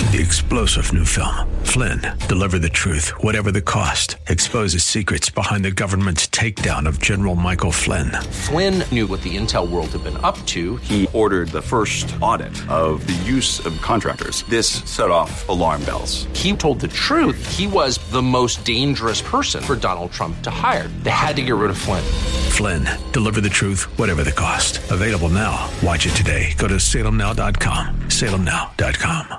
The explosive new film, Flynn, deliver the truth, whatever the cost, exposes secrets behind the government's takedown of General Michael Flynn. Flynn knew what the intel world had been up to. He ordered the first audit of the use of contractors. This set off alarm bells. He told the truth. He was the most dangerous person for Donald Trump to hire. They had to get rid of Flynn. Flynn, deliver the truth, whatever the cost. Available now. Watch it today. Go to salemnow.com. salemnow.com.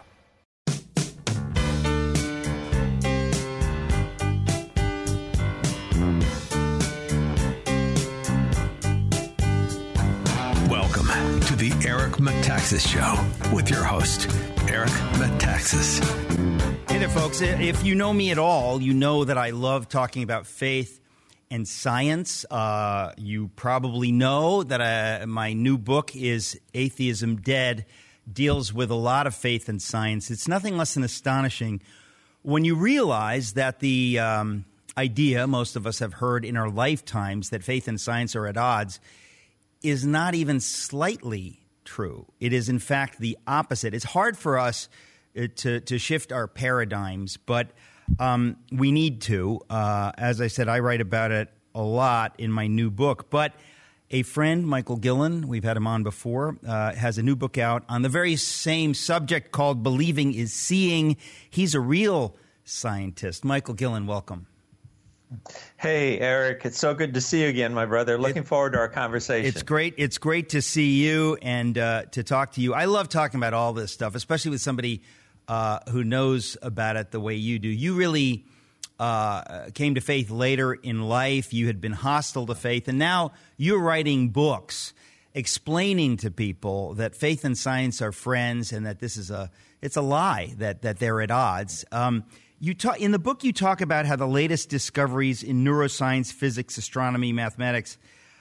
Welcome to the Eric Metaxas Show with your host, Eric Metaxas. Hey there, folks. If you know me at all, you know that I love talking about faith and science. You probably know that my new book is Atheism Dead, deals with a lot of faith and science. It's nothing less than astonishing when you realize that the idea most of us have heard in our lifetimes that faith and science are at odds is not even slightly true. It is, in fact, the opposite. It's hard for us to shift our paradigms, but we need to. As I said, I write about it a lot in my new book. But a friend, Michael Gillen, we've had him on before, has a new book out on the very same subject called Believing is Seeing. He's a real scientist. Michael Gillen, welcome. Hey, Eric. It's so good to see you again, my brother. Looking forward to our conversation. It's great. It's great to see you and to talk to you. I love talking about all this stuff, especially with somebody who knows about it the way you do. You really came to faith later in life. You had been hostile to faith, and now you're writing books explaining to people that faith and science are friends and that this is it's a lie, that they're at odds. In the book, you talk about how the latest discoveries in neuroscience, physics, astronomy, mathematics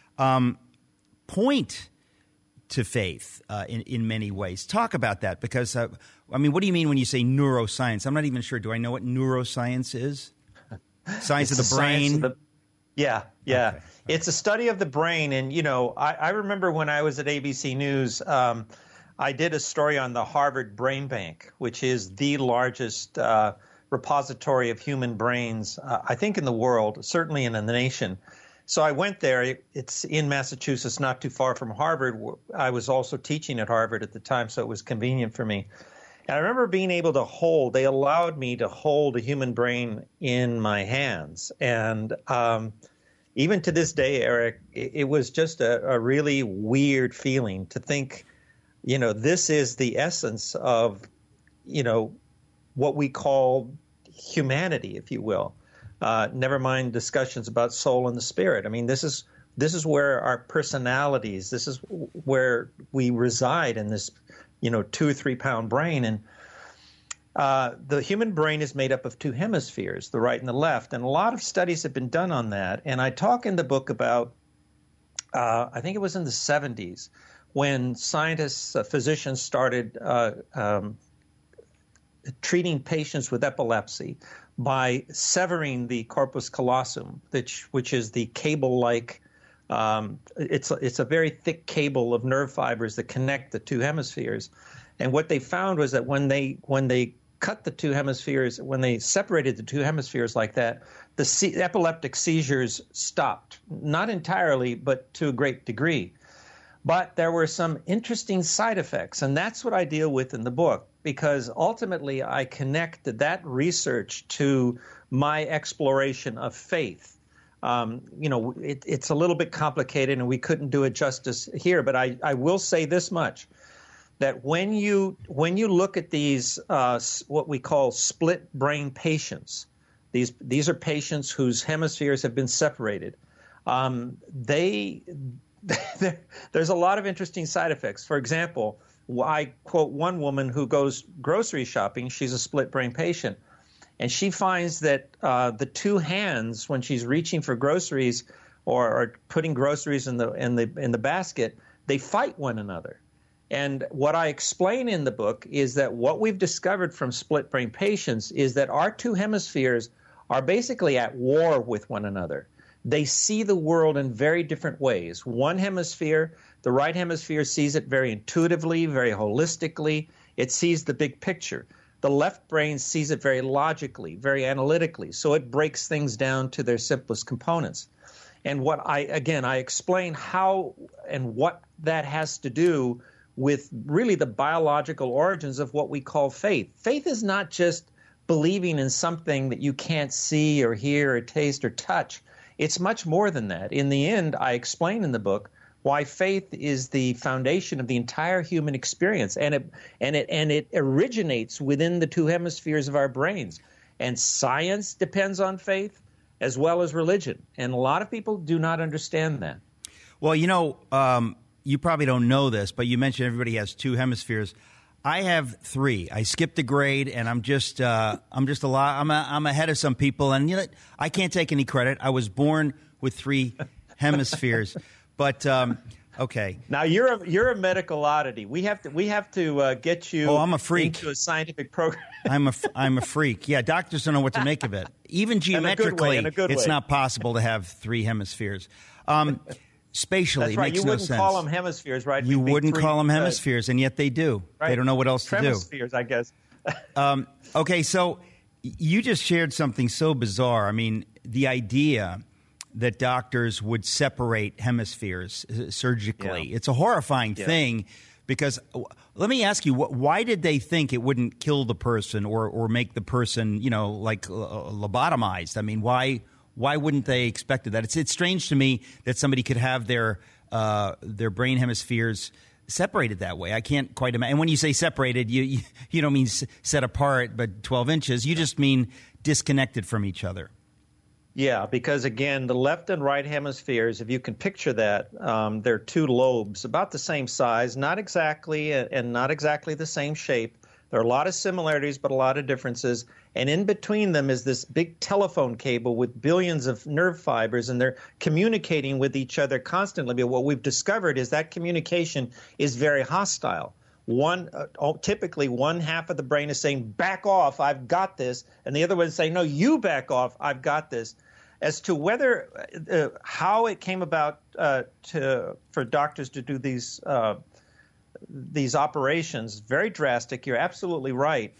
point to faith in many ways. Talk about that, because, what do you mean when you say neuroscience? I'm not even sure. Do I know what neuroscience is? Science of the brain? Yeah. Okay. It's a study of the brain. And, I remember when I was at ABC News, I did a story on the Harvard Brain Bank, which is the largest repository of human brains, I think in the world, certainly in the nation. So I went there. It's in Massachusetts, not too far from Harvard. I was also teaching at Harvard at the time, so it was convenient for me. And I remember being able to they allowed me to hold a human brain in my hands. And even to this day, Eric, it was just a really weird feeling to think, this is the essence of, what we call humanity, if you will. Never mind discussions about soul and the spirit. This is where our personalities, this is where we reside in this, 2 or 3 pound brain. And the human brain is made up of 2 hemispheres, the right and the left. And a lot of studies have been done on that. And I talk in the book about, I think it was in the 70s, when scientists, physicians started treating patients with epilepsy by severing the corpus callosum, which is the cable-like. It's a very thick cable of nerve fibers that connect the 2 hemispheres. And what they found was that when they cut the 2 hemispheres, when they separated the 2 hemispheres like that, the epileptic seizures stopped. Not entirely, but to a great degree. But there were some interesting side effects, and that's what I deal with in the book, because ultimately I connected that research to my exploration of faith. It's a little bit complicated, and we couldn't do it justice here, but I will say this much, that when you look at these what we call split brain patients, these are patients whose hemispheres have been separated, there's a lot of interesting side effects. For example, I quote one woman who goes grocery shopping. She's a split brain patient, and she finds that the 2 hands, when she's reaching for groceries or putting groceries in the basket, they fight one another. And what I explain in the book is that what we've discovered from split brain patients is that our 2 hemispheres are basically at war with one another. They see the world in very different ways. One hemisphere, the right hemisphere, sees it very intuitively, very holistically. It sees the big picture. the left brain sees it very logically, very analytically. So it breaks things down to their simplest components. And what I explain how and what that has to do with really the biological origins of what we call faith. Faith is not just believing in something that you can't see or hear or taste or touch. It's much more than that. In the end, I explain in the book why faith is the foundation of the entire human experience, and it originates within the two hemispheres of our brains. And science depends on faith as well as religion, and a lot of people do not understand that. Well, you probably don't know this, but you mentioned everybody has two hemispheres. I have three. I skipped a grade, and I'm ahead of some people, and I can't take any credit. I was born with three hemispheres. But okay. Now you're a medical oddity. We have to get you. Oh, I'm a freak. Into a scientific program. I'm a freak. Yeah, doctors don't know what to make of it. Even geometrically, it's not possible to have three hemispheres. Spatially, that's right. It makes You no wouldn't sense. call them hemispheres, right? You wouldn't call them hemispheres, and yet they do. Right. They don't know what else to do. Hemispheres, I guess. Okay, so you just shared something so bizarre. I mean, the idea that doctors would separate hemispheres surgically. Yeah. It's a horrifying thing because let me ask you, why did they think it wouldn't kill the person or make the person, lobotomized? I mean, why wouldn't they expect that? It's strange to me that somebody could have their brain hemispheres separated that way. I can't quite imagine. And when you say separated, you don't mean set apart, but 12 inches. You just mean disconnected from each other. Yeah, because again, the left and right hemispheres, if you can picture that, they're two lobes, about the same size, not exactly the same shape. There are a lot of similarities, but a lot of differences. And in between them is this big telephone cable with billions of nerve fibers, and they're communicating with each other constantly. But what we've discovered is that communication is very hostile. Typically, one half of the brain is saying, back off, I've got this. And the other one is saying, no, you back off, I've got this. As to whether how it came about for doctors to do these operations, very drastic. You're absolutely right.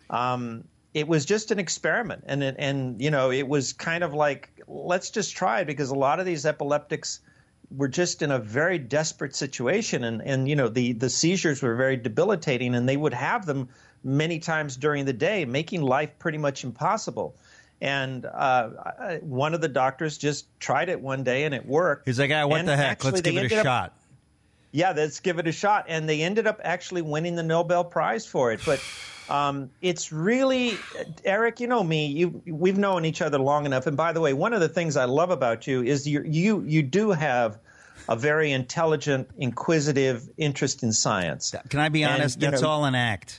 It was just an experiment, and it was kind of like, let's just try it, because a lot of these epileptics were just in a very desperate situation, and the seizures were very debilitating, and they would have them many times during the day, making life pretty much impossible. And one of the doctors just tried it one day, and it worked. He's like, what the heck? Let's give it a shot. Yeah, let's give it a shot. And they ended up actually winning the Nobel Prize for it. But it's really, Eric, you know me, we've known each other long enough. And by the way, one of the things I love about you is you do have a very intelligent, inquisitive interest in science. Can I be honest? That's all an act.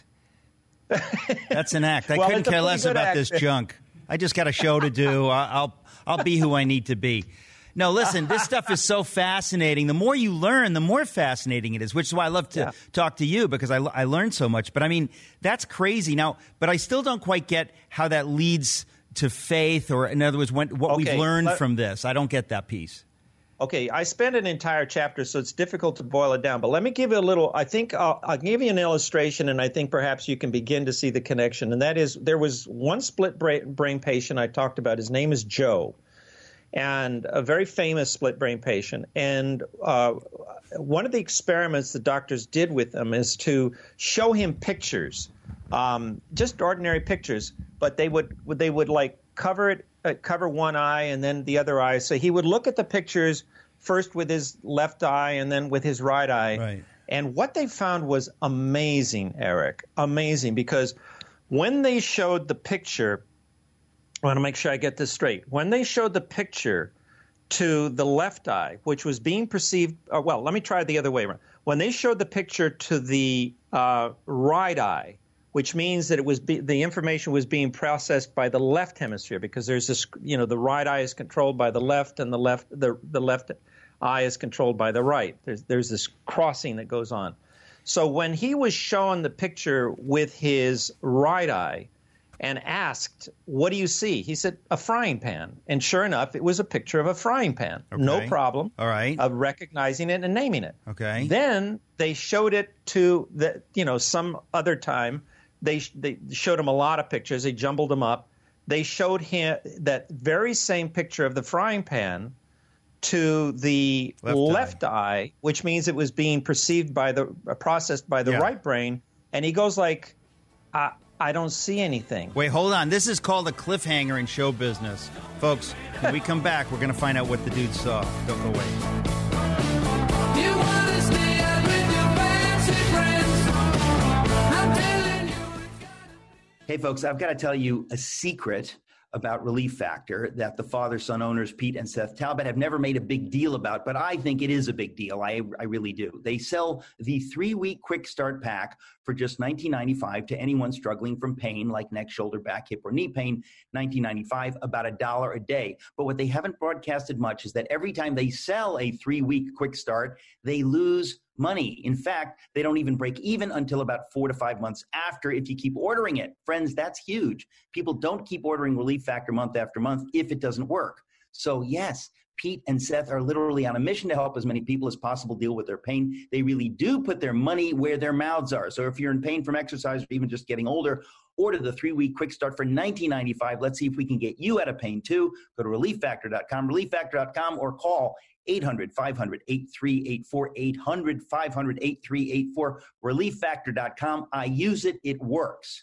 That's an act. I couldn't care less about this junk. I just got a show to do. I'll be who I need to be. No, listen, this stuff is so fascinating. The more you learn, the more fascinating it is, which is why I love to talk to you, because I learned so much. But, I mean, that's crazy. Now, but I still don't quite get how that leads to faith, or, in other words, what we've learned from this. I don't get that piece. Okay, I spent an entire chapter, so it's difficult to boil it down. But let me give you a little – I think I'll give you an illustration, and I think perhaps you can begin to see the connection. And that is, there was one split brain patient I talked about. His name is Joe, and a very famous split brain patient. And one of the experiments the doctors did with him is to show him pictures, just ordinary pictures, but they would like cover one eye and then the other eye. So he would look at the pictures first with his left eye and then with his right eye. Right. And what they found was amazing, Eric, amazing, because when they showed the picture, I want to make sure I get this straight. When they showed the picture to the left eye, which was being perceived, let me try it the other way around. When they showed the picture to the right eye, which means that the information was being processed by the left hemisphere, because there's this, the right eye is controlled by the left, and the left eye is controlled by the right. There's this crossing that goes on. So when he was shown the picture with his right eye and asked, "What do you see?" he said, "A frying pan." And sure enough, it was a picture of a frying pan. Okay. No problem. All right. Of recognizing it and naming it. Okay. Then they showed it to some other time They showed him a lot of pictures. They jumbled them up. They showed him that very same picture of the frying pan to the left eye, which means it was being processed by the right brain. And he goes like, I don't see anything. Wait, hold on. This is called a cliffhanger in show business. Folks, when we come back, we're going to find out what the dude saw. Don't go away. You want to stay out with your fancy friends. I'm telling you. Hey, folks, I've got to tell you a secret about Relief Factor that the father-son owners, Pete and Seth Talbot, have never made a big deal about, but I think it is a big deal. I really do. They sell the 3-week quick start pack for just $19.95 to anyone struggling from pain like neck, shoulder, back, hip, or knee pain, $19.95, about $1 a day. But what they haven't broadcasted much is that every time they sell a 3-week quick start, they lose money. In fact, they don't even break even until about 4 to 5 months after if you keep ordering it. Friends, that's huge. People don't keep ordering Relief Factor month after month if it doesn't work. So yes, Pete and Seth are literally on a mission to help as many people as possible deal with their pain. They really do put their money where their mouths are. So if you're in pain from exercise or even just getting older, order the 3-week quick start for $19.95. Let's see if we can get you out of pain too. Go to relieffactor.com, relieffactor.com, or call 800-500-8384, 800-500-8384, relieffactor.com. I use it. It works.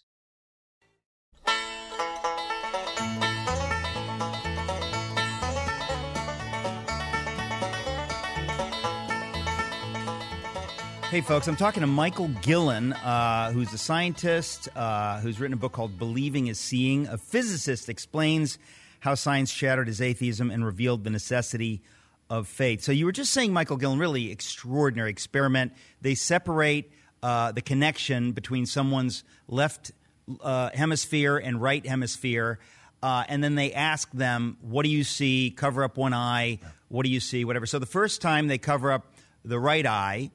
Hey, folks, I'm talking to Michael Gillen, who's a scientist who's written a book called Believing is Seeing. A physicist explains how science shattered his atheism and revealed the necessity of faith. So you were just saying, Michael Gillen, really extraordinary experiment. They separate the connection between someone's left hemisphere and right hemisphere, and then they ask them, what do you see? Cover up one eye. What do you see? Whatever. So the first time they cover up the right eye,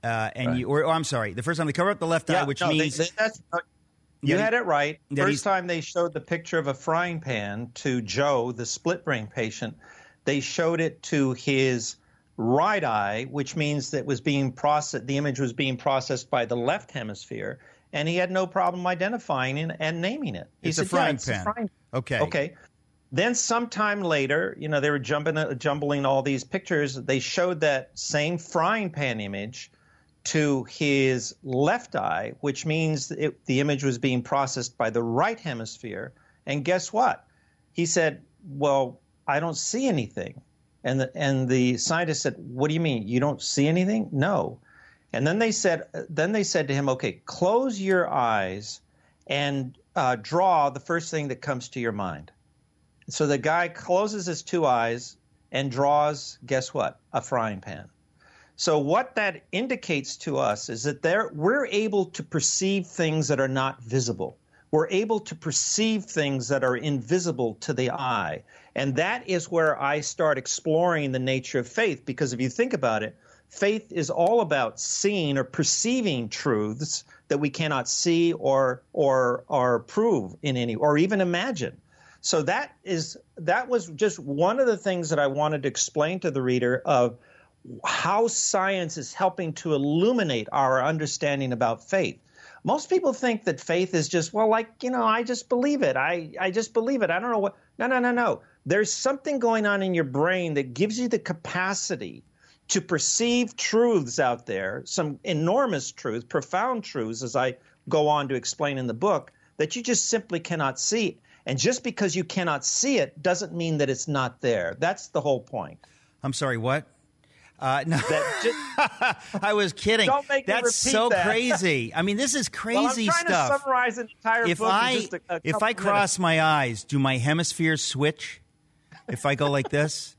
the first time they cover up the left eye, which means... You had it right. First time they showed the picture of a frying pan to Joe, the split brain patient, they showed it to his right eye, which means that the image was being processed by the left hemisphere, and he had no problem identifying and naming it. He said, a frying pan. Okay. Then sometime later, they were jumbling all these pictures. They showed that same frying pan image to his left eye, which means the image was being processed by the right hemisphere. And guess what? He said, well, I don't see anything. And the scientist said, what do you mean? You don't see anything? No. And then they said to him, okay, close your eyes and draw the first thing that comes to your mind. So the guy closes his two eyes and draws, guess what? A frying pan. So what that indicates to us is that we're able to perceive things that are not visible. We're able to perceive things that are invisible to the eye. And that is where I start exploring the nature of faith, because if you think about it, faith is all about seeing or perceiving truths that we cannot see or prove in any, or even imagine. So that was just one of the things that I wanted to explain to the reader of how science is helping to illuminate our understanding about faith. Most people think that faith is just, I just believe it. I just believe it. I don't know what. No. There's something going on in your brain that gives you the capacity to perceive truths out there, some enormous truths, profound truths, as I go on to explain in the book, that you just simply cannot see. And just because you cannot see it doesn't mean that it's not there. That's the whole point. I'm sorry, what? No, I was kidding. Don't make That's so that. Crazy. I mean, this is crazy stuff. I'm trying to summarize an entire book. If I cross my eyes, do my hemispheres switch? If I go like this?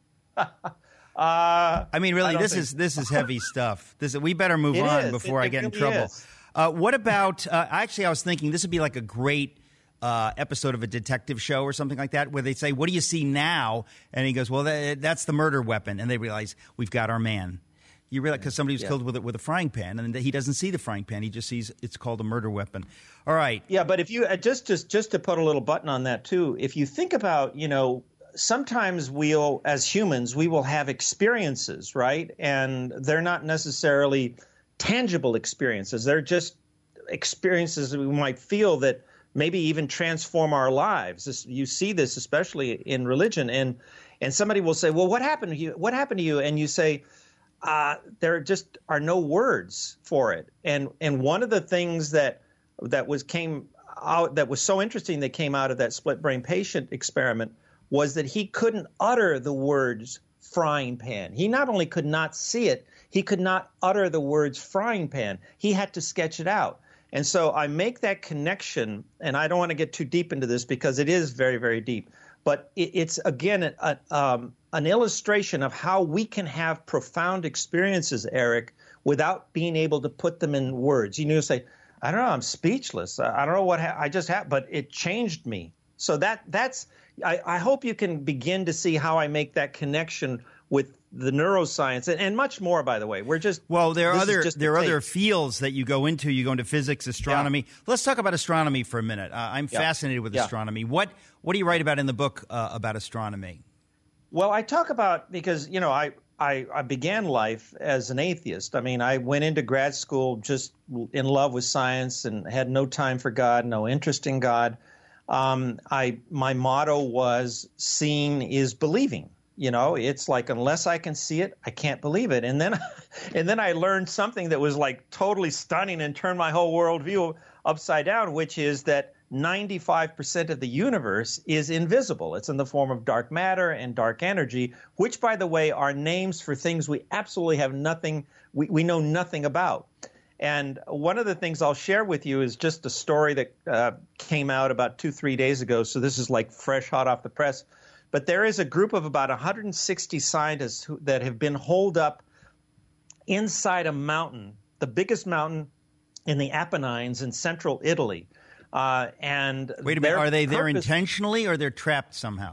I mean, really, this is heavy stuff. We better move on before I get in trouble. What about? Actually, I was thinking this would be like a great episode of a detective show or something like that, where they say, what do you see now? And he goes, well, that's the murder weapon. And they realize, we've got our man. You realize, because somebody was killed with a frying pan, and he doesn't see the frying pan. He just sees it's called a murder weapon. All right. Yeah, but if you just to put a little button on that too, if you think about, sometimes as humans, we will have experiences, right? And they're not necessarily tangible experiences. They're just experiences we might feel that maybe even transform our lives. You see this especially in religion, and somebody will say, well, what happened to you? What happened to you? And you say, there just are no words for it. And one of the things that was so interesting that came out of that split brain patient experiment was that he couldn't utter the words frying pan. He not only could not see it, he could not utter the words frying pan. He had to sketch it out. And so I make that connection, and I don't want to get too deep into this because it is very, very deep. But it's, again, an illustration of how we can have profound experiences, Eric, without being able to put them in words. You say, I don't know, I'm speechless. I don't know what I just had, but it changed me. So that's I hope you can begin to see how I make that connection with the neuroscience and much more. By the way, there are other fields that you go into. You go into physics, astronomy. Yeah. Let's talk about astronomy for a minute. I'm fascinated with astronomy. What do you write about in the book about astronomy? Well, I talk about because I began life as an atheist. I mean, I went into grad school just in love with science and had no time for God, no interest in God. My motto was seeing is believing. It's like, unless I can see it, I can't believe it. And then I learned something that was like totally stunning and turned my whole worldview upside down, which is that 95% of the universe is invisible. It's in the form of dark matter and dark energy, which, by the way, are names for things we absolutely have nothing, we know nothing about. And one of the things I'll share with you is just a story that came out about 2-3 days ago. So this is like fresh, hot off the press. But there is a group of about 160 scientists that have been holed up inside a mountain, the biggest mountain in the Apennines in central Italy. And wait a minute, are they there intentionally or they're trapped somehow?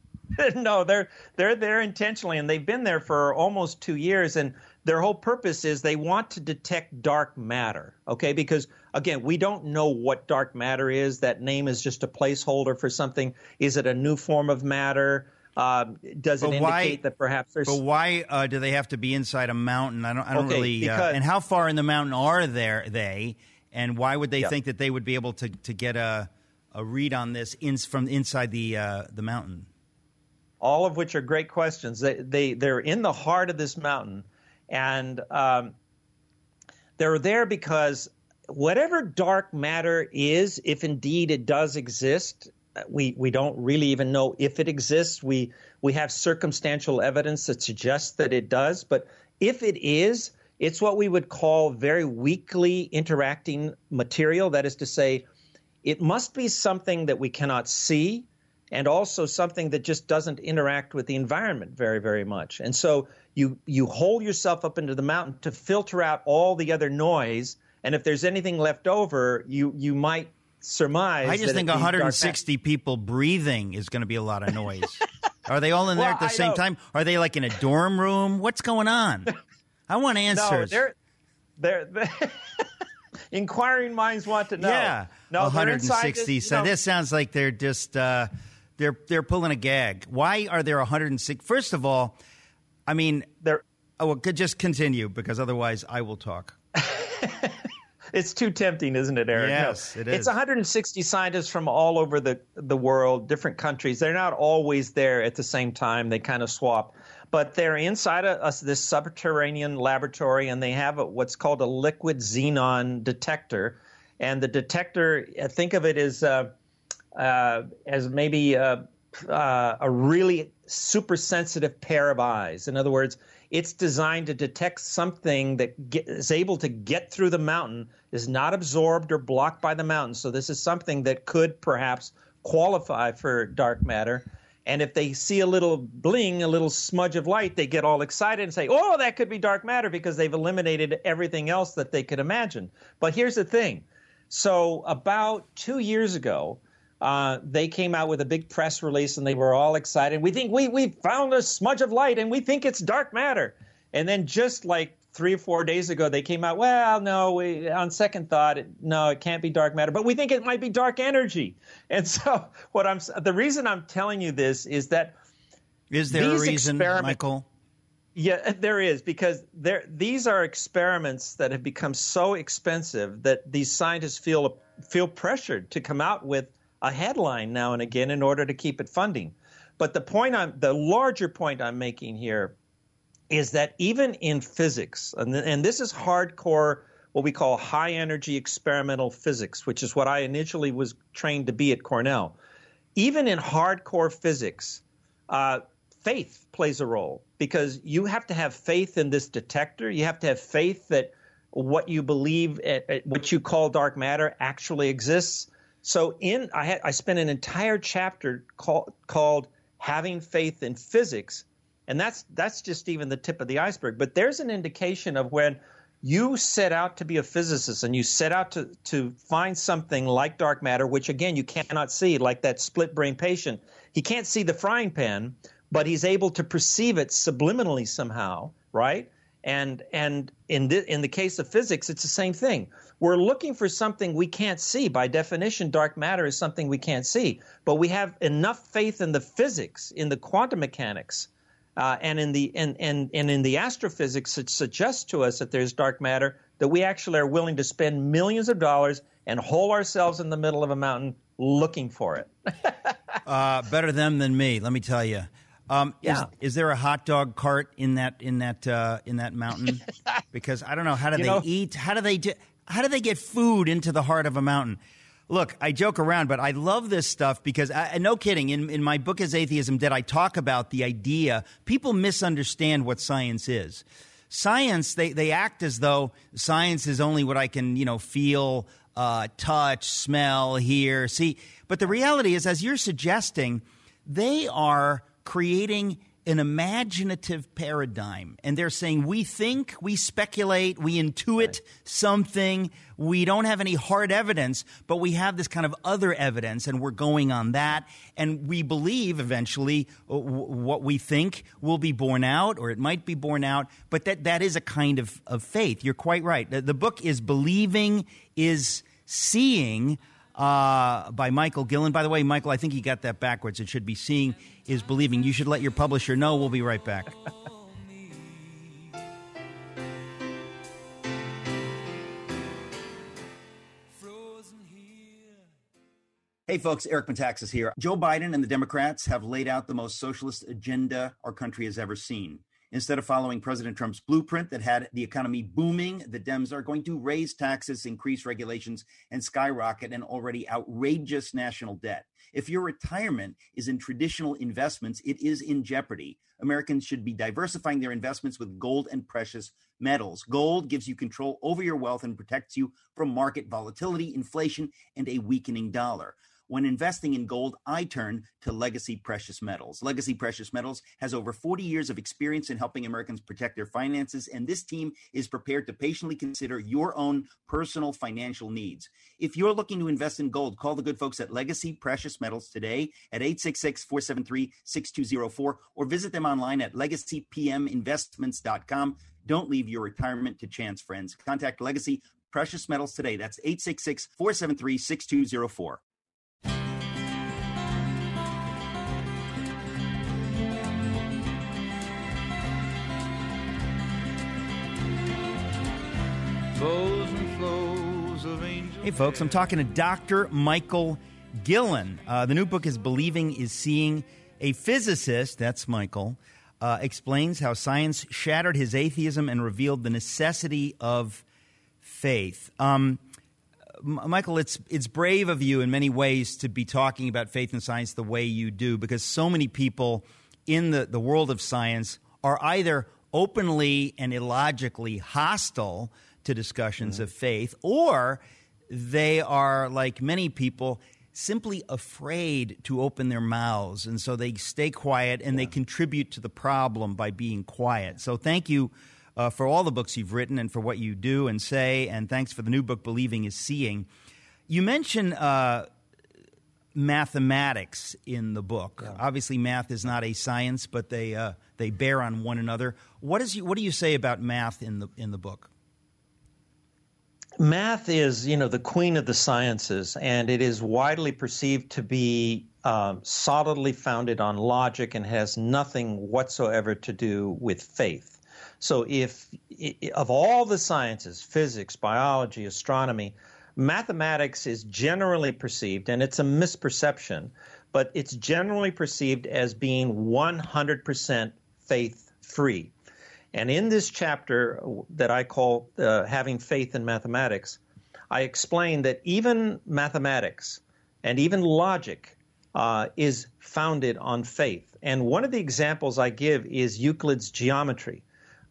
No, they're there intentionally, and they've been there for almost 2 years. And their whole purpose is they want to detect dark matter, okay? Because, again, we don't know what dark matter is. That name is just a placeholder for something. Is it a new form of matter? Does it indicate that perhaps there's... But why do they have to be inside a mountain? I don't really... and how far in the mountain are they? And why would they think that they would be able to get a read on this from inside the mountain? All of which are great questions. They're in the heart of this mountain. And they're there because whatever dark matter is, if indeed it does exist, we don't really even know if it exists. We have circumstantial evidence that suggests that it does. But if it is, it's what we would call very weakly interacting material. That is to say, it must be something that we cannot see, and also something that just doesn't interact with the environment very, very much. And so you hold yourself up into the mountain to filter out all the other noise, and if there's anything left over, you might surmise. I just think 160 people breathing is going to be a lot of noise. Are they all in there at the same time? Are they like in a dorm room? What's going on? I want answers. No, they're inquiring minds want to know. Yeah, no, 160. So this sounds like they're just they're pulling a gag. Why are there 160? First of all, I mean, just continue because otherwise I will talk. It's too tempting, isn't it, Eric? Yes, it is. It's 160 scientists from all over the world, different countries. They're not always there at the same time. They kind of swap. But they're inside this subterranean laboratory, and they have what's called a liquid xenon detector. And the detector, think of it as maybe a really super sensitive pair of eyes. In other words, it's designed to detect something that is able to get through the mountain, is not absorbed or blocked by the mountain. So this is something that could perhaps qualify for dark matter. And if they see a little bling, a little smudge of light, they get all excited and say, oh, that could be dark matter, because they've eliminated everything else that they could imagine. But here's the thing. So about 2 years ago, they came out with a big press release, and they were all excited. We think we found a smudge of light, and we think it's dark matter. And then just like 3 or 4 days ago, they came out, well, no, on second thought, it can't be dark matter, but we think it might be dark energy. And so the reason I'm telling you this is that is there a reason, Michael? Yeah, there is, because these are experiments that have become so expensive that these scientists feel pressured to come out with a headline now and again in order to keep it funding. But the larger point I'm making here is that even in physics, and this is hardcore, what we call high energy experimental physics, which is what I initially was trained to be at Cornell. Even in hardcore physics, faith plays a role, because you have to have faith in this detector. You have to have faith that what you believe, what you call dark matter, actually exists. So I spent an entire chapter called Having Faith in Physics, and that's just even the tip of the iceberg. But there's an indication of when you set out to be a physicist and you set out to find something like dark matter, which again you cannot see, like that split brain patient. He can't see the frying pan, but he's able to perceive it subliminally somehow, right? And in the case of physics, it's the same thing. We're looking for something we can't see. By definition, dark matter is something we can't see. But we have enough faith in the physics, in the quantum mechanics, and in the astrophysics that suggests to us that there's dark matter, that we actually are willing to spend millions of dollars and hole ourselves in the middle of a mountain looking for it. Better them than me, let me tell you. Is there a hot dog cart in that mountain? Because I don't know, how do they eat? How do they get food into the heart of a mountain? Look, I joke around, but I love this stuff because, no kidding, in my book Is Atheism Dead, I talk about the idea. People misunderstand what science is. Science, they act as though science is only what I can, feel, touch, smell, hear, see. But the reality is, as you're suggesting, they are creating an imaginative paradigm. And they're saying, we think, we speculate, we intuit something. We don't have any hard evidence, but we have this kind of other evidence, and we're going on that. And we believe eventually what we think will be borne out, or it might be borne out. But that is a kind of faith. You're quite right. The book is Believing is Seeing, by Michael Gillen. By the way, Michael, I think you got that backwards. It should be Seeing is Believing. You should let your publisher know. We'll be right back. Hey folks, Eric Metaxas here. Joe Biden and the Democrats have laid out the most socialist agenda our country has ever seen. Instead of following President Trump's blueprint that had the economy booming, the Dems are going to raise taxes, increase regulations, and skyrocket an already outrageous national debt. If your retirement is in traditional investments, it is in jeopardy. Americans should be diversifying their investments with gold and precious metals. Gold gives you control over your wealth and protects you from market volatility, inflation, and a weakening dollar. When investing in gold, I turn to Legacy Precious Metals. Legacy Precious Metals has over 40 years of experience in helping Americans protect their finances, and this team is prepared to patiently consider your own personal financial needs. If you're looking to invest in gold, call the good folks at Legacy Precious Metals today at 866-473-6204 or visit them online at legacypminvestments.com. Don't leave your retirement to chance, friends. Contact Legacy Precious Metals today. That's 866-473-6204. Hey, folks, I'm talking to Dr. Michael Gillen. The new book is Believing is Seeing. A physicist, that's Michael, explains how science shattered his atheism and revealed the necessity of faith. Michael, it's brave of you in many ways to be talking about faith and science the way you do, because so many people in the world of science are either openly and illogically hostile to discussions of faith, or they are, like many people, simply afraid to open their mouths, and so they stay quiet and they contribute to the problem by being quiet. So thank you for all the books you've written and for what you do and say, and thanks for the new book, Believing is Seeing. You mention mathematics in the book. Yeah. Obviously, math is not a science, but they bear on one another. What do you say about math in the book? Math is, the queen of the sciences, and it is widely perceived to be solidly founded on logic and has nothing whatsoever to do with faith. So of all the sciences, physics, biology, astronomy, mathematics is generally perceived, and it's a misperception, but it's generally perceived as being 100% faith-free. And in this chapter that I call Having Faith in Mathematics, I explain that even mathematics and even logic is founded on faith. And one of the examples I give is Euclid's geometry.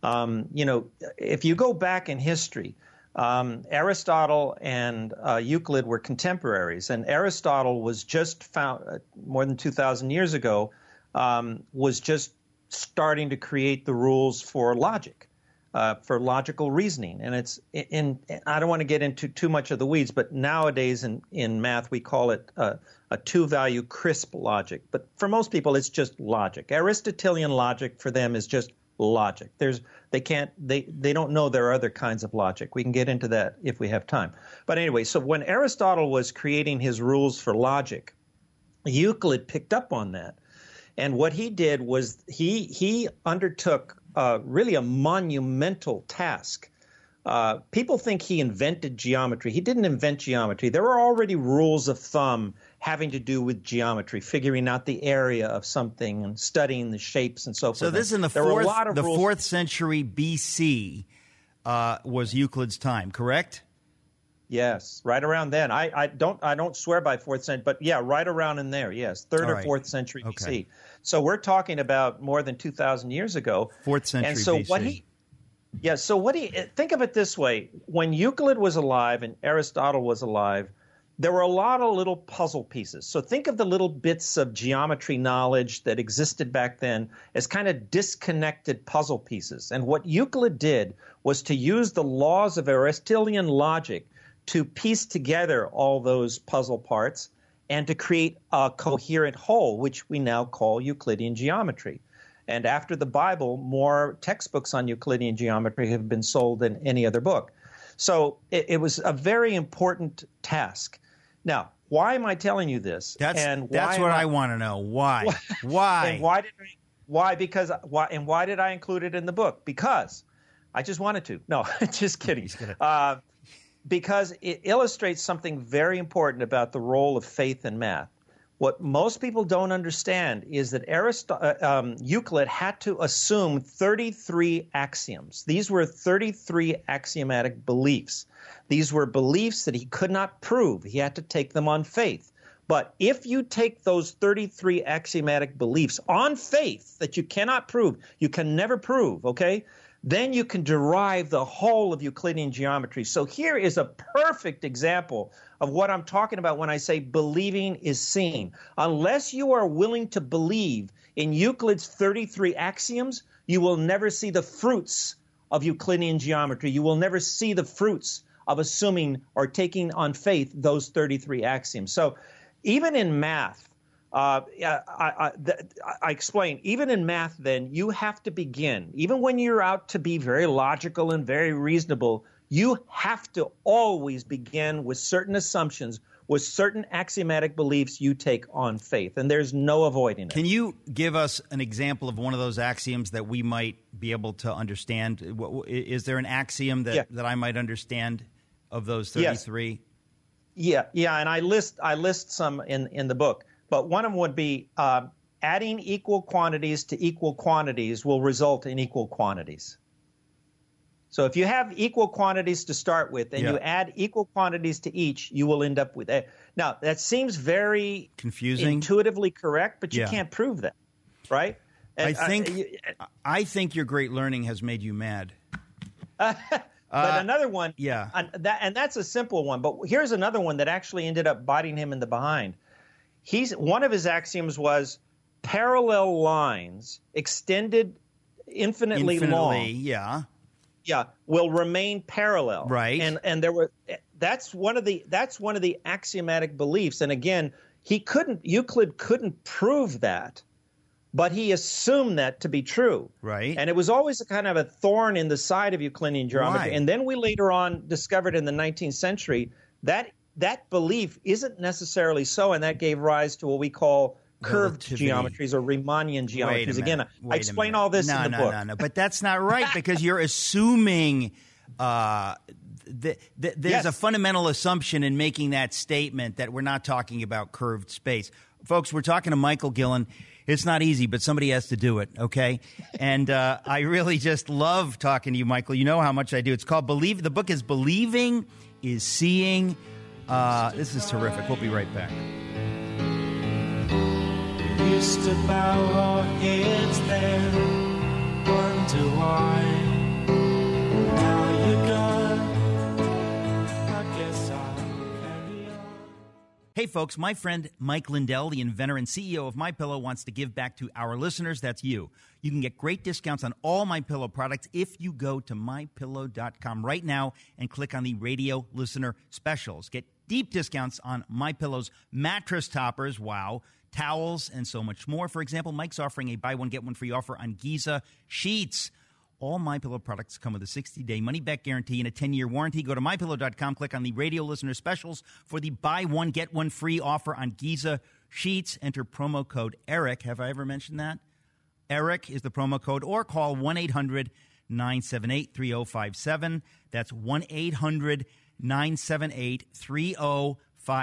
If you go back in history, Aristotle and Euclid were contemporaries, and Aristotle was just found more than 2,000 years ago, was just starting to create the rules for logic, for logical reasoning. And I don't want to get into too much of the weeds, but nowadays in math we call it a two-value crisp logic. But for most people, it's just logic. Aristotelian logic for them is just logic. They don't know there are other kinds of logic. We can get into that if we have time. But anyway, so when Aristotle was creating his rules for logic, Euclid picked up on that. And what he did was he undertook really a monumental task. People think he invented geometry. He didn't invent geometry. There were already rules of thumb having to do with geometry, figuring out the area of something and studying the shapes and so forth. So this is in the 4th century BC was Euclid's time, correct? Yes, right around then. I don't swear by 4th century, but yeah, right around in there. Yes, 3rd or 4th century BC. So we're talking about more than 2,000 years ago. 4th century and so BC. Think of it this way: when Euclid was alive and Aristotle was alive, there were a lot of little puzzle pieces. So think of the little bits of geometry knowledge that existed back then as kind of disconnected puzzle pieces. And what Euclid did was to use the laws of Aristotelian logic to piece together all those puzzle parts and to create a coherent whole, which we now call Euclidean geometry. And after the Bible, more textbooks on Euclidean geometry have been sold than any other book. So it was a very important task. Now, why am I telling you this? That's what I want to know. Why? Why? And why did I include it in the book? Because I just wanted to. No, just kidding. Because it illustrates something very important about the role of faith in math. What most people don't understand is that Euclid had to assume 33 axioms. These were 33 axiomatic beliefs. These were beliefs that he could not prove. He had to take them on faith. But if you take those 33 axiomatic beliefs on faith that you cannot prove, you can never prove, okay? Then you can derive the whole of Euclidean geometry. So here is a perfect example of what I'm talking about when I say believing is seeing. Unless you are willing to believe in Euclid's 33 axioms, you will never see the fruits of Euclidean geometry. You will never see the fruits of assuming or taking on faith those 33 axioms. So even in math, I explain, even in math, then, you have to begin, even when you're out to be very logical and very reasonable, you have to always begin with certain assumptions, with certain axiomatic beliefs you take on faith, and there's no avoiding it. Can you give us an example of one of those axioms that we might be able to understand? Is there an axiom that I might understand of those 33? Yes. Yeah, and I list some in the book. But one of them would be adding equal quantities to equal quantities will result in equal quantities. So if you have equal quantities to start with and you add equal quantities to each, you will end up with that. Now, that seems very confusing, intuitively correct, but you can't prove that, right? And I think your great learning has made you mad. But another one, and that's a simple one, but here's another one that actually ended up biting him in the behind. One of his axioms was parallel lines extended infinitely long, will remain parallel, right? And that's one of the axiomatic beliefs. And again, Euclid couldn't prove that, but he assumed that to be true. Right. And it was always a kind of a thorn in the side of Euclidean geometry. Why? And then we later on discovered in the 19th century that belief isn't necessarily so, and that gave rise to what we call curved Relativity. geometries or Riemannian Wait a geometries. Again, minute. I Wait a explain minute. all this in the book. No, but that's not right because you're assuming there's Yes. a fundamental assumption in making that statement that we're not talking about curved space. Folks, we're talking to Michael Gillen. It's not easy, but somebody has to do it, okay? And I really just love talking to you, Michael. You know how much I do. It's called Believe. The book is Believing is Seeing. This is terrific. We'll be right back. Used to bow our heads then, wonder why. Now you're gone, I guess I'll carry on. Hey, folks, my friend Mike Lindell, the inventor and CEO of MyPillow, wants to give back to our listeners. That's you. You can get great discounts on all MyPillow products if you go to MyPillow.com right now and click on the radio listener specials. Get deep discounts on MyPillow's mattress toppers, wow, towels, and so much more. For example, Mike's offering a buy one, get one free offer on Giza sheets. All MyPillow products come with a 60-day money-back guarantee and a 10-year warranty. Go to MyPillow.com, click on the radio listener specials for the buy one, get one free offer on Giza sheets. Enter promo code ERIC. Have I ever mentioned that? ERIC is the promo code, or call 1-800-978-3057. That's 1-800-978-3057.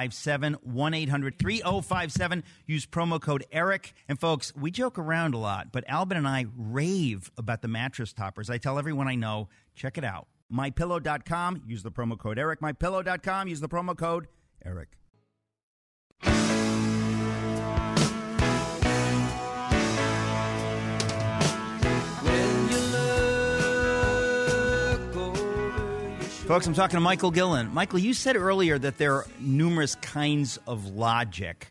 1-800-3057. Use promo code ERIC. And folks, we joke around a lot, but Albin and I rave about the mattress toppers. I tell everyone I know, check it out. MyPillow.com, use the promo code ERIC. MyPillow.com, use the promo code ERIC. Folks, I'm talking to Michael Gillen. Michael, you said earlier that there are numerous kinds of logic.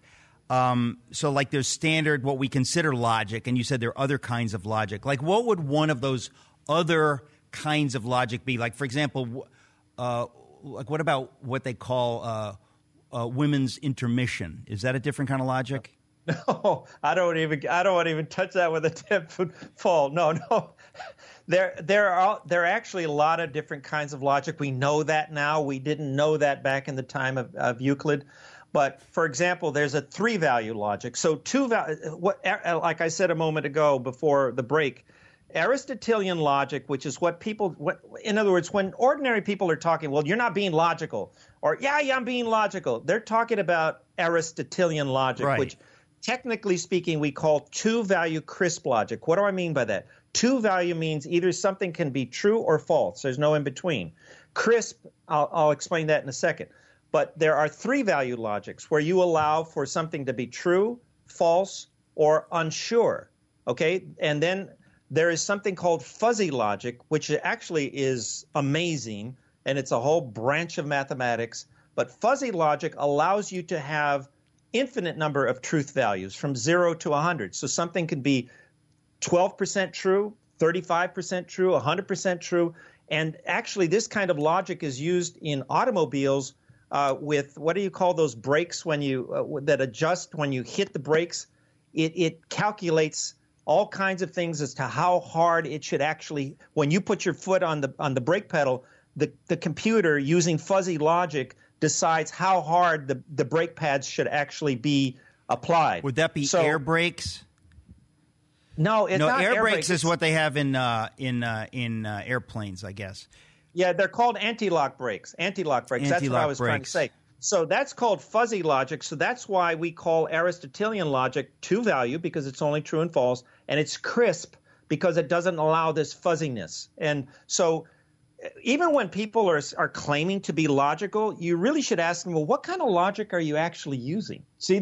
So like there's standard, what we consider logic, and you said there are other kinds of logic. Like what would one of those other kinds of logic be? Like, for example, like what about what they call women's intermission? Is that a different kind of logic? No, I don't even touch that with a 10-foot pole. No. There are actually a lot of different kinds of logic. We know that now. We didn't know that back in the time of Euclid. But for example, there's a three-value logic. So like I said a moment ago before the break, Aristotelian logic, which is in other words, when ordinary people are talking, well, you're not being logical, or yeah, I'm being logical. They're talking about Aristotelian logic, right, which technically speaking, we call two-value crisp logic. What do I mean by that? Two-value means either something can be true or false. There's no in-between. Crisp, I'll explain that in a second. But there are three-value logics where you allow for something to be true, false, or unsure. Okay? And then there is something called fuzzy logic, which actually is amazing, and it's a whole branch of mathematics. But fuzzy logic allows you to have infinite number of truth values from 0 to 100. So something can be 12% true, 35% true, 100% true. And actually, this kind of logic is used in automobiles with, what do you call those brakes when you that adjust when you hit the brakes? It calculates all kinds of things as to how hard it should actually, when you put your foot on the brake pedal, the computer using fuzzy logic decides how hard the brake pads should actually be applied. Would that be air brakes? No, it's not air air brakes. brakes. Is what they have in airplanes, I guess. Yeah, they're called anti-lock brakes. Anti-lock brakes. That's what I was trying to say. So that's called fuzzy logic. So that's why we call Aristotelian logic two-value, because it's only true and false, and it's crisp because it doesn't allow this fuzziness. And so even when people are claiming to be logical, you really should ask them, well, what kind of logic are you actually using? See,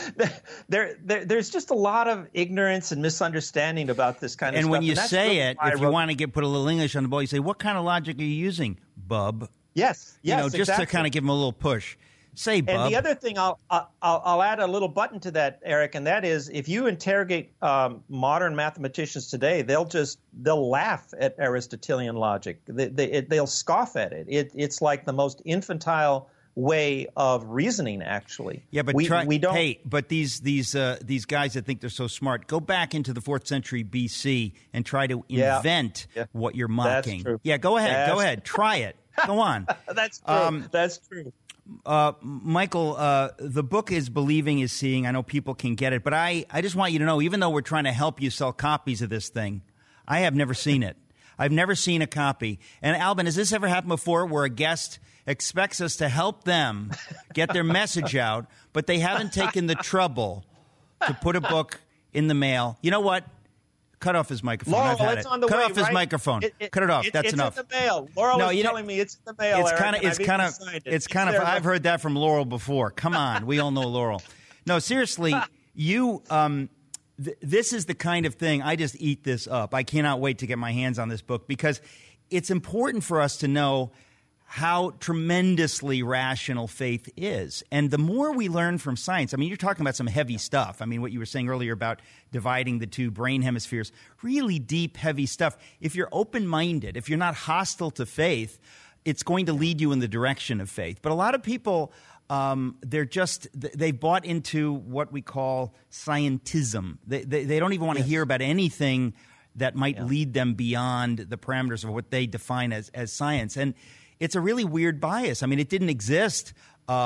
there's just a lot of ignorance and misunderstanding about this kind of stuff. And when you say really it, if you want to put a little English on the ball, you say, what kind of logic are you using, bub? Yes, just exactly. to kind of give them a little push. Say, bub. And the other thing, I'll add a little button to that, Eric, and that is if you interrogate modern mathematicians today, they'll laugh at Aristotelian logic. They'll scoff at it. It's like the most infantile way of reasoning, actually. Yeah, but we don't. Hey, but these guys that think they're so smart, go back into the 4th century BC and try to invent what you're mocking. That's true. Yeah, go ahead, try it. Go on. That's true. That's true. Michael, the book is Believing is Seeing. I know people can get it, but I just want you to know, even though we're trying to help you sell copies of this thing, I have never seen it. I've never seen a copy. And Alban, has this ever happened before where a guest expects us to help them get their message out, but they haven't taken the trouble to put a book in the mail? You know what? Cut off his microphone. Laurel, I've had it's it. on the Cut way, off his right? microphone. Cut it off. That's enough. It's in the mail. Laurel is telling me it's in the mail. It's kind of. I've heard that from Laurel before. Come on, we all know Laurel. No, seriously, you. This is the kind of thing, I just eat this up. I cannot wait to get my hands on this book because it's important for us to know how tremendously rational faith is. And the more we learn from science, I mean, you're talking about some heavy stuff. I mean, what you were saying earlier about dividing the 2 brain hemispheres, really deep, heavy stuff. If you're open-minded, if you're not hostile to faith, it's going to lead you in the direction of faith. But a lot of people... they've bought into what we call scientism. They don't even want to hear about anything that might lead them beyond the parameters of what they define as science. And it's a really weird bias. I mean, it didn't exist,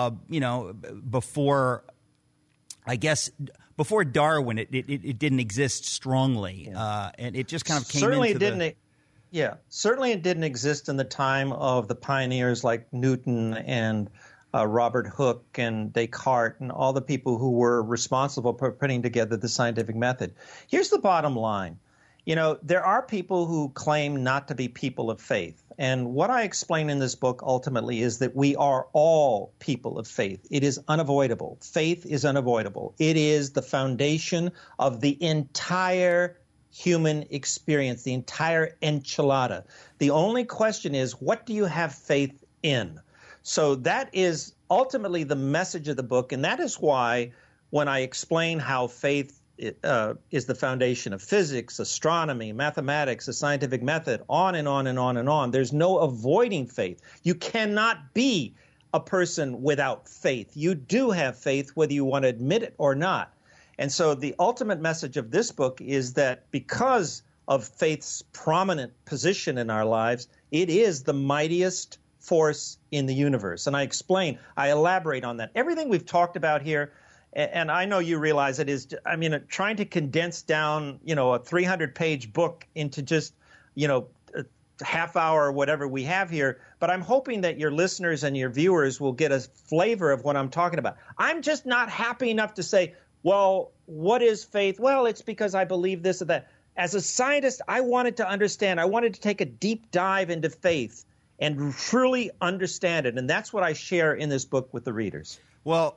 before, I guess, before Darwin. It didn't exist strongly, and it just kind of came certainly into it didn't. Certainly it didn't exist in the time of the pioneers like Newton and Robert Hooke and Descartes and all the people who were responsible for putting together the scientific method. Here's the bottom line. There are people who claim not to be people of faith. And what I explain in this book ultimately is that we are all people of faith. It is unavoidable. Faith is unavoidable. It is the foundation of the entire human experience, the entire enchilada. The only question is, what do you have faith in? So that is ultimately the message of the book, and that is why when I explain how faith is the foundation of physics, astronomy, mathematics, the scientific method, on and on and on and on, there's no avoiding faith. You cannot be a person without faith. You do have faith whether you want to admit it or not. And so the ultimate message of this book is that because of faith's prominent position in our lives, it is the mightiest force in the universe. And I elaborate on that. Everything we've talked about here, and I know you realize it is, trying to condense down, a 300-page book into just, a half hour or whatever we have here. But I'm hoping that your listeners and your viewers will get a flavor of what I'm talking about. I'm just not happy enough to say, well, what is faith? Well, it's because I believe this or that. As a scientist, I wanted to understand. I wanted to take a deep dive into faith and truly understand it. And that's what I share in this book with the readers. Well,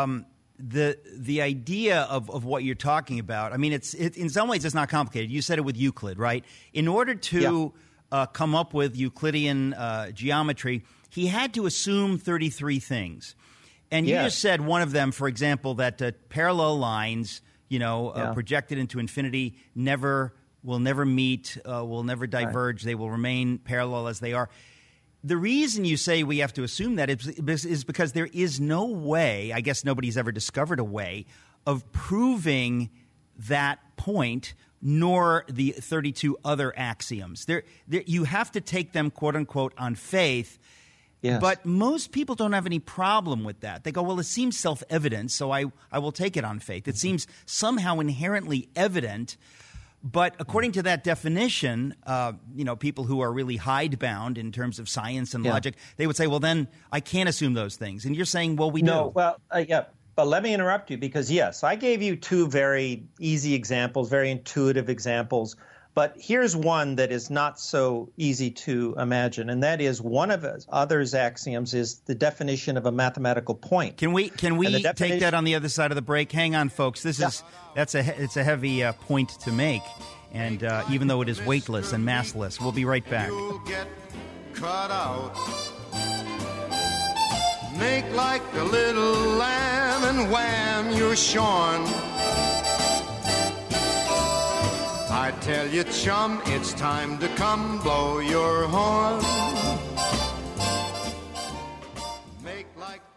the idea of what you're talking about, I mean, it's in some ways it's not complicated. You said it with Euclid, right? In order to come up with Euclidean geometry, he had to assume 33 things. And you just said one of them, for example, that parallel lines, projected into infinity will never meet, will never diverge. Right. They will remain parallel as they are. The reason you say we have to assume that is because there is no way, I guess nobody's ever discovered a way, of proving that point, nor the 32 other axioms. You have to take them, quote unquote, on faith. Yes. But most people don't have any problem with that. They go, well, it seems self-evident, so I will take it on faith. It seems somehow inherently evident. But according to that definition, people who are really hidebound in terms of science and logic, they would say, well, then I can't assume those things. And you're saying, well, we do. Well, but let me interrupt you because, yes, I gave you 2 very easy examples, very intuitive examples. But here's one that is not so easy to imagine, and that is one of others' axioms is the definition of a mathematical point. Can we take that on the other side of the break? Hang on, folks. It's a heavy point to make, and even though it is weightless and massless, we'll be right back. You'll get cut out. Make like a little lamb, and wham, you're shorn. I tell you, chum, it's time to come blow your horn. Make like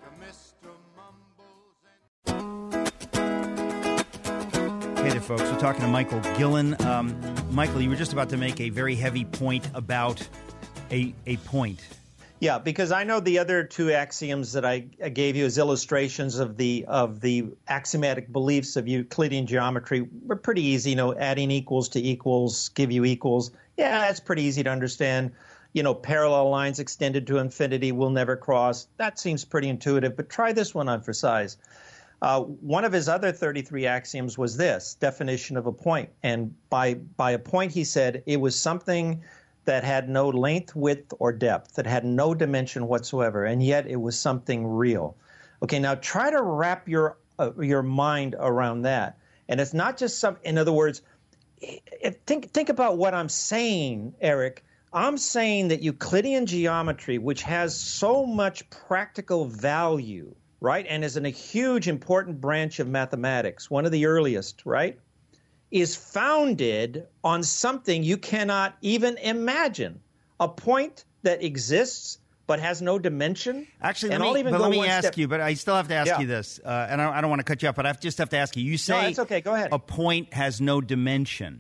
Hey there, folks. We're talking to Michael Gillen. Michael, you were just about to make a very heavy point about a point. Yeah, because I know the other two axioms that I gave you as illustrations of the axiomatic beliefs of Euclidean geometry were pretty easy. You know, adding equals to equals give you equals. Yeah, that's pretty easy to understand. You know, parallel lines extended to infinity will never cross. That seems pretty intuitive, but try this one on for size. One of his other 33 axioms was this definition of a point. And by a point, he said it was something that had no length, width, or depth, that had no dimension whatsoever, and yet it was something real. Okay, now try to wrap your mind around that. And it's not just some, in other words, think about what I'm saying, Eric. I'm saying that Euclidean geometry, which has so much practical value, right, and is in a huge, important branch of mathematics, one of the earliest, right, is founded on something you cannot even imagine, a point that exists but has no dimension. Actually, let me ask you, but I still have to ask you this, and I don't want to cut you off, but I just have to ask you. You say no, that's okay. Go ahead. A point has no dimension.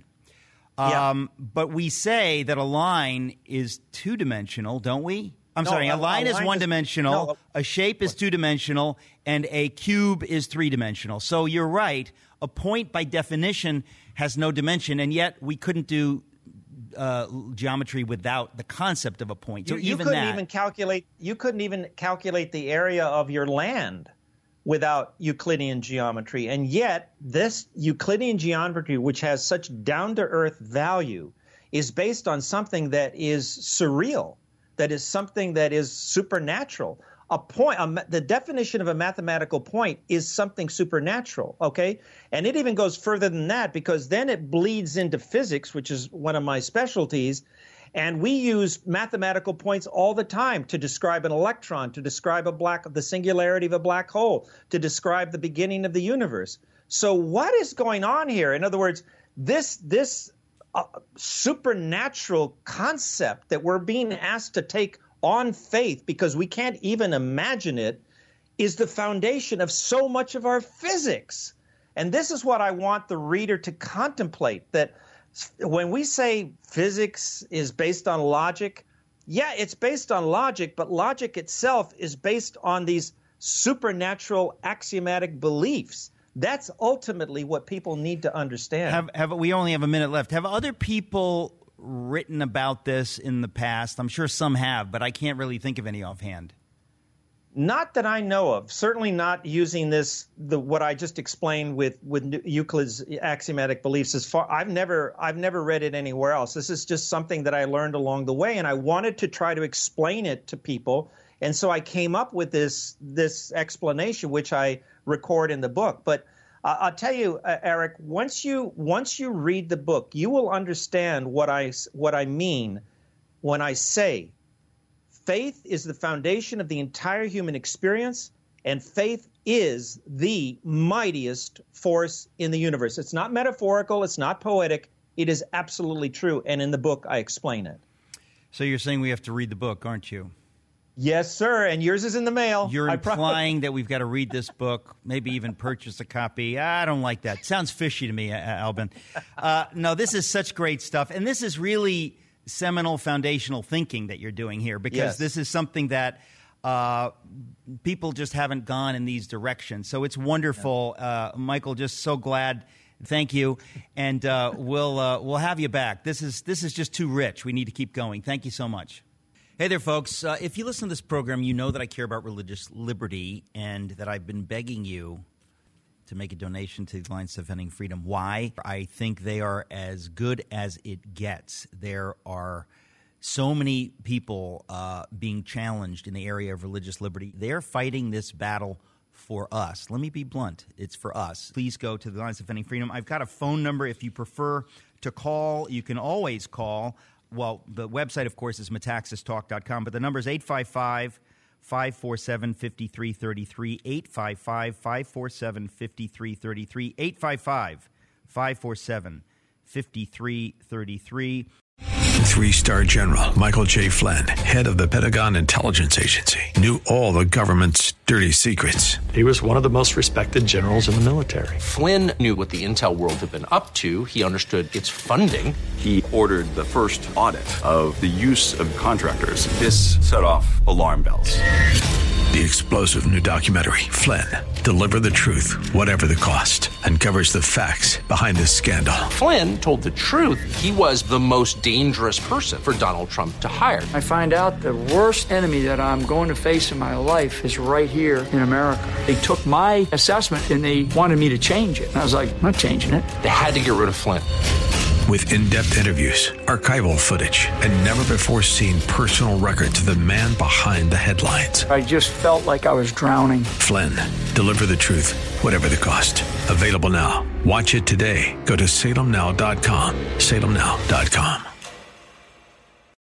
But we say that a line is two-dimensional, don't we? A line is one-dimensional, no, a shape is two-dimensional, and a cube is three-dimensional. So you're right. A point, by definition, has no dimension, and yet we couldn't do geometry without the concept of a point. So you couldn't even calculate the area of your land without Euclidean geometry, and yet this Euclidean geometry, which has such down-to-earth value, is based on something that is surreal, that is something that is supernatural. A point, the definition of a mathematical point is something supernatural, okay? And it even goes further than that, because then it bleeds into physics, which is one of my specialties, and we use mathematical points all the time to describe an electron, to describe the singularity of a black hole, to describe the beginning of the universe. So what is going on here? In other words, this supernatural concept that we're being asked to take on faith because we can't even imagine it is the foundation of so much of our physics. And this is what I want the reader to contemplate, that when we say physics is based on logic, yeah, it's based on logic, but logic itself is based on these supernatural axiomatic beliefs. That's ultimately what people need to understand. We only have a minute left. Have other people written about this in the past? I'm sure some have, but I can't really think of any offhand. Not that I know of. Certainly not using what I just explained with Euclid's axiomatic beliefs. I've never read it anywhere else. This is just something that I learned along the way, and I wanted to try to explain it to people. And so I came up with this explanation, which I record in the book. But I'll tell you, Eric, once you read the book, you will understand what I mean when I say faith is the foundation of the entire human experience, and faith is the mightiest force in the universe. It's not metaphorical. It's not poetic. It is absolutely true. And in the book, I explain it. So you're saying we have to read the book, aren't you? Yes, sir, and yours is in the mail. You're implying that we've got to read this book, maybe even purchase a copy. I don't like that. Sounds fishy to me, Albin. No, this is such great stuff, and this is really seminal foundational thinking that you're doing here, because this is something that people just haven't gone in these directions. So it's wonderful. Michael, just so glad. Thank you, and we'll have you back. This is just too rich. We need to keep going. Thank you so much. Hey there, folks. If you listen to this program, you know that I care about religious liberty and that I've been begging you to make a donation to the Alliance Defending Freedom. Why? I think they are as good as it gets. There are so many people being challenged in the area of religious liberty. They're fighting this battle for us. Let me be blunt. It's for us. Please go to the Alliance Defending Freedom. I've got a phone number. If you prefer to call, you can always call. Well, the website, of course, is metaxastalk.com, but the number is 855-547-5333, 855-547-5333, 855-547-5333. 3-star general Michael J. Flynn, head of the Pentagon Intelligence Agency, knew all the government's dirty secrets. He was one of the most respected generals in the military. Flynn knew what the intel world had been up to. He understood its funding. He ordered the first audit of the use of contractors. This set off alarm bells. The explosive new documentary, Flynn, Deliver the Truth, Whatever the Cost, uncovers the facts behind this scandal. Flynn told the truth. He was the most dangerous person for Donald Trump to hire. I find out the worst enemy that I'm going to face in my life is right here in America. They took my assessment and they wanted me to change it. And I was like, I'm not changing it. They had to get rid of Flynn. With in-depth interviews, archival footage, and never-before-seen personal records of the man behind the headlines. I just felt like I was drowning. Flynn, Deliver the Truth, Whatever the Cost. Available now. Watch it today. Go to salemnow.com. salemnow.com.